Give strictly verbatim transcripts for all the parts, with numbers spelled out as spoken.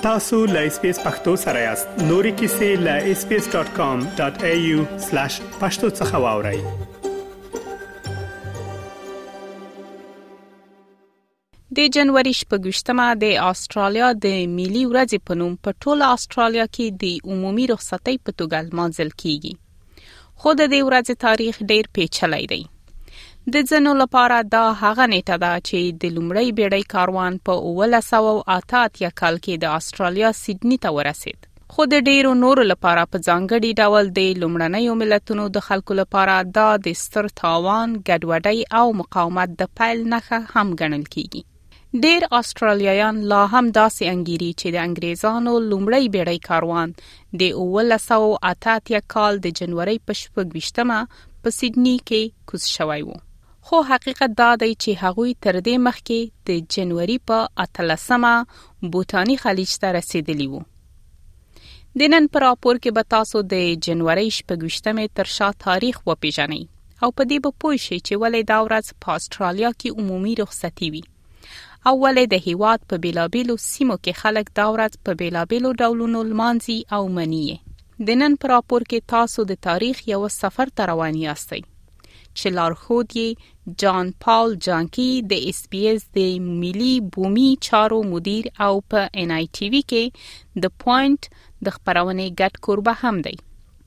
تاسو لا اس پی اس پختو سره یاست. نوري کیسې لا اس پی اس ډاٹ کام ډاٹ اي يو سلاش پښتو څخه واورئ. د جنوري شپږویشتمه د استرالیا د ملي ورځې په نوم په ټوله استرالیا کې د عمومي رخصتۍ په توګه لمانځل کیږي. خو د دې ورځې تاریخ ډېر پیچلی دی. د ځینو لپاره دا هغه نیټه ده چې د لومړۍ بیړۍ کاروان په اوولس سوه اته اتیا کال کې د استرالیا سیډني ته ورسید. خو د ډېرو نورو لپاره په ځانګړي ډول د لومړنیو ملتونو د خلکو لپاره دا د ستر تاوان، ګډوډۍ او مقاومت د پیل نښه هم ګڼل کیږي. ډېر استرالیایان لا هم داسې انګیري چې د انګریزانو لومړی بیړۍ کاروان د اوولس سوه اته اتیا کال د جنوري په شپږویشتمه په سیډني کې کوز شوی و. خو حقیقت دا دی چې هغوی تر دې مخکې د جنوري په اتلسمه بوتاني خلیج ته رسیدلی وو. د نن په راپور کې به تاسو د جنوري شپږویشتمې تر شا تاریخ وپیژنئ او په دې به پوه شئ چې ولې دا ورځ په استرالیا کې عمومي رخصتي وي او ولې د هیواد په بیلابیلو سیمو کې خلک دا ورځ په بیلابیلو ډولونو لمانځي او مني. د نن په راپور کې تاسو د تاریخ یو سفر ته روان یاستئ چې لارښود یې جان پاول جانکی د اس پی اس د ملي بومي چارو مدیر او په ان آی ټي وي کې د پوینټ د خبرونې ګډ کوربه هم دی.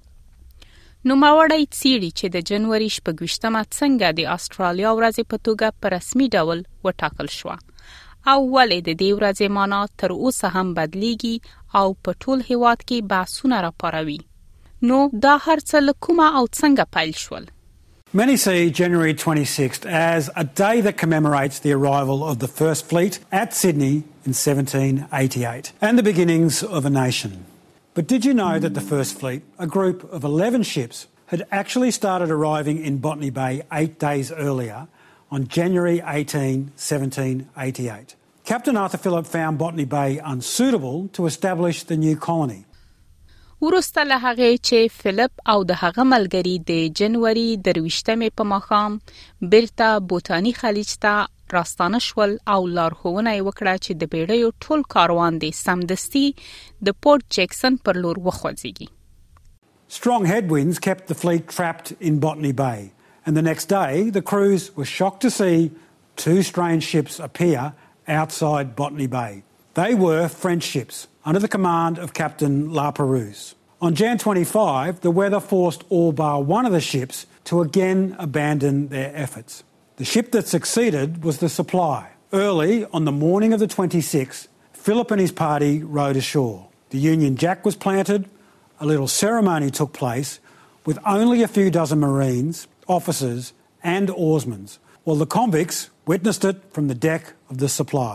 نوموړی څیړي چې د جنوري شپږویشتمه څنګه د استرالیا ورځې په توګه په رسمي ډول وټاکل شوه او ولې د دې ورځې معنا تر اوسه هم بدلیږي او په ټول هیواد کې بحثونه راپاروي. نو دا هر څه له کومه او څنګه پیل شول؟ Many see January twenty-sixth as a day that commemorates the arrival of the First Fleet at Sydney in seventeen eighty-eight and the beginnings of a nation. But did you know that the First Fleet, a group of eleven ships, had actually started arriving in Botany Bay eight days earlier on January eighteenth, seventeen eighty-eight? Captain Arthur Phillip found Botany Bay unsuitable to establish the new colony. وروسته له هغې چې فلیپ او د هغه ملګري د جنوري درویشتمې په ماښام بیرته بوتاني خلیج ته راستانه شول او لارښوونه یې وکړه چې د بیړیو ټول کاروان دې سمدستي د پورت جیکسن پر لور وخوځېږي. Strong headwinds kept the fleet trapped in Botany Bay, and the next day the crews were shocked to see two strange ships appear outside Botany Bay. They were French ships under the command of Captain Laperouse. On January twenty-fifth, the weather forced all bar one of the ships to again abandon their efforts. The ship that succeeded was the Supply. Early on the morning of the twenty-sixth, Phillip and his party rowed ashore. The Union Jack was planted, a little ceremony took place with only a few dozen Marines, officers and oarsmen, while the convicts witnessed it from the deck of the Supply.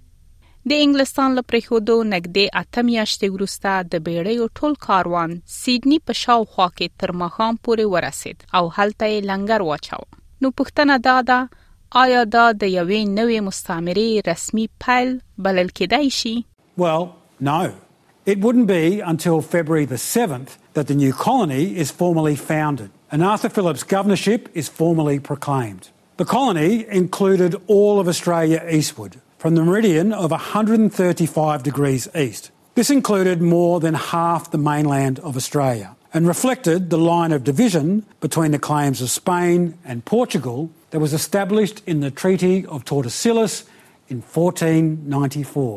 د انګلستان له پرېښودو نږدې اته میاشتې وروسته د بیړیو ټول کاروان سیډني په شاوخوا کې تر ماښام پورې ورسید او هلته یې لنګر واچاوه. نو پوښتنه دا ده، آیا دا د یوې نوې مستعمرې رسمي پیل بلل کېدای شي؟ Well, no. It wouldn't be until February the seventh that the new colony is formally founded and Arthur Phillip's governorship is formally proclaimed. The colony included all of Australia eastward, from the meridian of one hundred thirty-five degrees east. This included more than half the mainland of Australia and reflected the line of division between the claims of Spain and Portugal that was established in the Treaty of Tordesillas in fourteen ninety-four.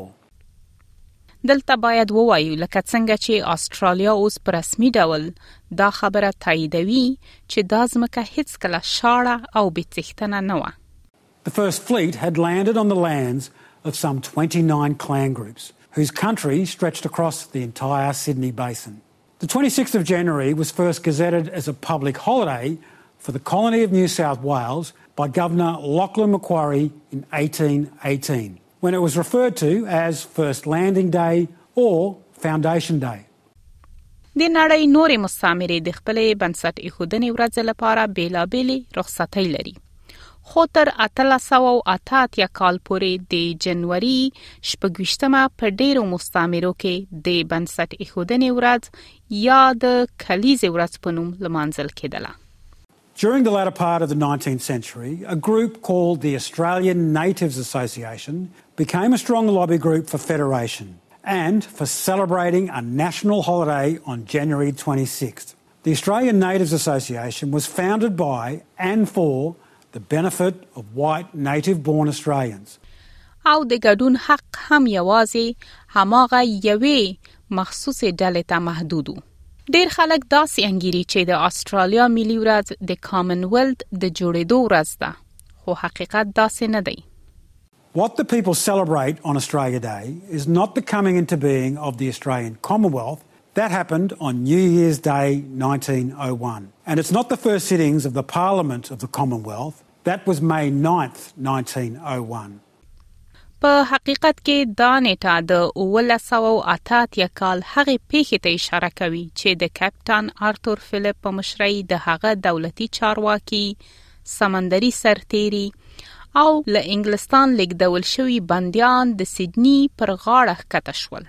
دلته باید ووایو لکه څنګه چې استرالیا اوس په رسمي ډول دا خبره تاییدوي چې دا ځمکه هیڅکله شاړه او بې څښتنه نه وه. The First Fleet had landed on the lands of some twenty-nine clan groups, whose country stretched across the entire Sydney Basin. The twenty-sixth of January was first gazetted as a public holiday for the colony of New South Wales by Governor Lachlan Macquarie in eighteen eighteen, when it was referred to as First Landing Day or Foundation Day. د نړۍ نورې مستعمرې د خپلې بنسټ ایښودنې ورځې لپاره بېلابېلې رخصتۍ لري. خو تر اتلس سوه اته اتیا کال پورې د جنوري شپږویشتمه په ډېرو مستعمرو کې د بنسټ ایښودنې ورځ یا د کلیزې ورځ په نوم لمانځل کېدله. During the latter part of the nineteenth century, a group called the Australian Natives Association became a strong lobby group for federation and for celebrating a national holiday on January twenty-sixth. The Australian Natives Association was founded by and for the benefit of white native-born Australians. او د ګډون حق هم یوازې هماغه یوې مخصوص ډلې ته محدود و. ډیر خلک داسې انګیري چې د استرالیا ملي ورځ د کامن ویلث د جوړېدو ورځ ده، خو حقیقت داسې نه دی. What the people celebrate on Australia Day is not the coming into being of the Australian Commonwealth. That happened on New Year's Day nineteen oh one. And it's not the first sittings of the Parliament of the Commonwealth. That was May ninth, nineteen oh one. په حقیقت کې دا نیټه د اوولس سوه اته اتیا کال هغې پیښې ته اشاره کوي چې د کپټان آرتور فلیپ په مشرۍ د هغه دولتي چارواکي سمندري سرتیري او له انګلستان لیږدول شوي بندیان د سیدني پر غاړه ښکته شول.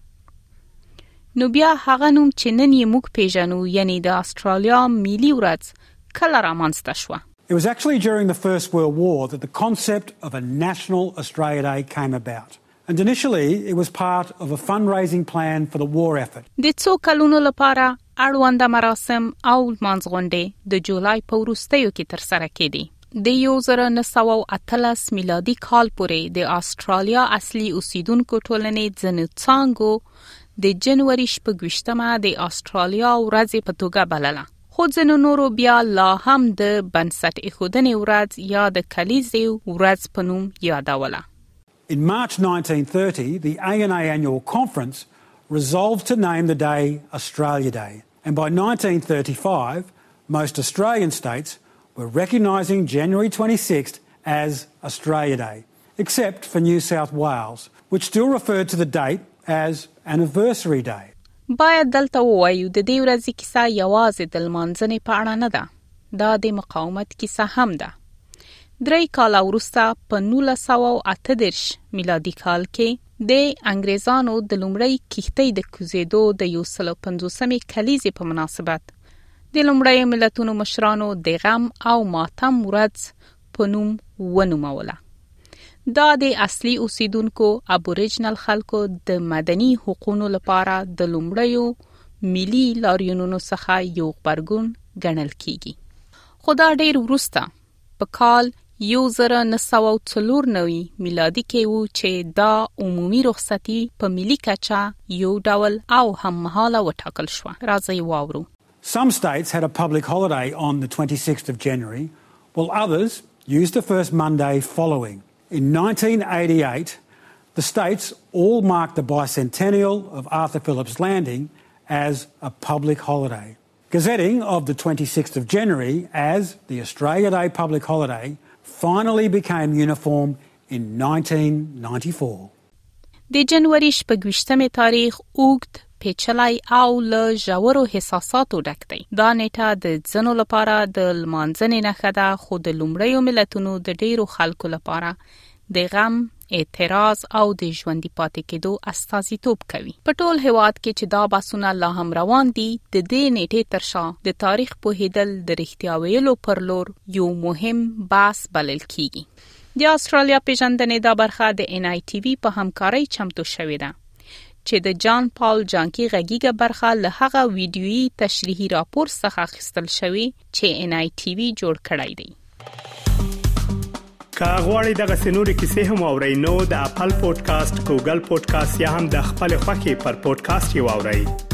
نو بیا هغه نوم چې نن یې موږ پیژنو یعنی د استرالیا ملي ورځ کله رامنځته شوه؟ It was actually during the First World War that the concept of a National Australia Day came about. And initially it was part of a fundraising plan for the war effort. د څو کلونو لپاره اړونده مراسم او لمانځغونډې د جولای په وروستیو کې ترسره کېدې. د یو زره نه سوه اتلس میلادي کال پورې د استرالیا اصلي اوسیدونکو ټولنې ځینو څانګو د جنوري شپږویشتمه د استرالیا ورځ په توګه بلله. خو ځینو نورو بیا لا هم د بنسټ ایښودنې ورځ یا د کلیزې ورځ په نوم یادوله. In March nineteen thirty, the A N A Annual Conference resolved to name the day Australia Day. And by nineteen thirty-five, most Australian states were recognising January twenty-sixth as Australia Day, except for New South Wales, which still referred to the date as Anniversary Day. باید دلته ووایو د دې ورځې کیسه یوازې د لمانځنې په اړه نه ده، دا د مقاومت کیسه هم ده. درې کاله وروسته په نولس سوه اته دېرش میلادي کال کې د انګریزانو د لومړۍ کښتۍ د کوزېدو د یو سل او پنځوسمې کلیزې په مناسبت د لومړیو ملتونو مشرانو د غم او ماتم ورځ په نوم ونوموله. دا د اصلي اوسیدونکو ابوریجنل خلکو د مدني حقوقو لپاره د لومړیو ملي لاریونونو څخه یو غبرګون ګڼل کیږي. خو دا ډیر وروسته په کال یو زره نه سوه څلور نوي میلادي کې و چې دا عمومي رخصتي په ملي کچه یو ډول او هممهاله وټاکل شوه. راځئ واورو. Some states had a public holiday on the twenty-sixth of January, while others used the first Monday following. In nineteen eighty-eight, the states all marked the bicentennial of Arthur Phillip's Landing as a public holiday. Gazetting of the twenty-sixth of January as the Australia Day public holiday finally became uniform in nineteen ninety-four. د جنوري شپږویشتمې تاریخ اوږد، پیچلی او له ژورو حساساتو ډک دی. دا نیټه د ځینو لپاره د لمانځنې نښه ده، خو د لومړیو ملتونو د ډیرو خلکو لپاره د غم، اعتراض او د ژوندي پاتې کېدو استازیتوب کوي. په ټول هیواد کې چې دا بحثونه لا هم روان دي، د دې نیټې تر شا د تاریخ پوهېدل د رښتیا ویلو پر لور یو مهم بحث بلل کیږي. د استرالیا پیژندنې دا برخه د ان آی ټي وي په همکارۍ چمتو شوې ده چې د جان پال جانکی غږیږه برخه له هغه ویډیویي تشریحي راپور څخه اخیستل شوی چې ان آی ټي وي جوړ کړی دی. که غواړئ دغه سنوري کیسې هم اورئ نو د خپل پودکاسټ، ګوګل پودکاسټ یا هم د خپل خوښي پر پودکاسټ یو اورئ.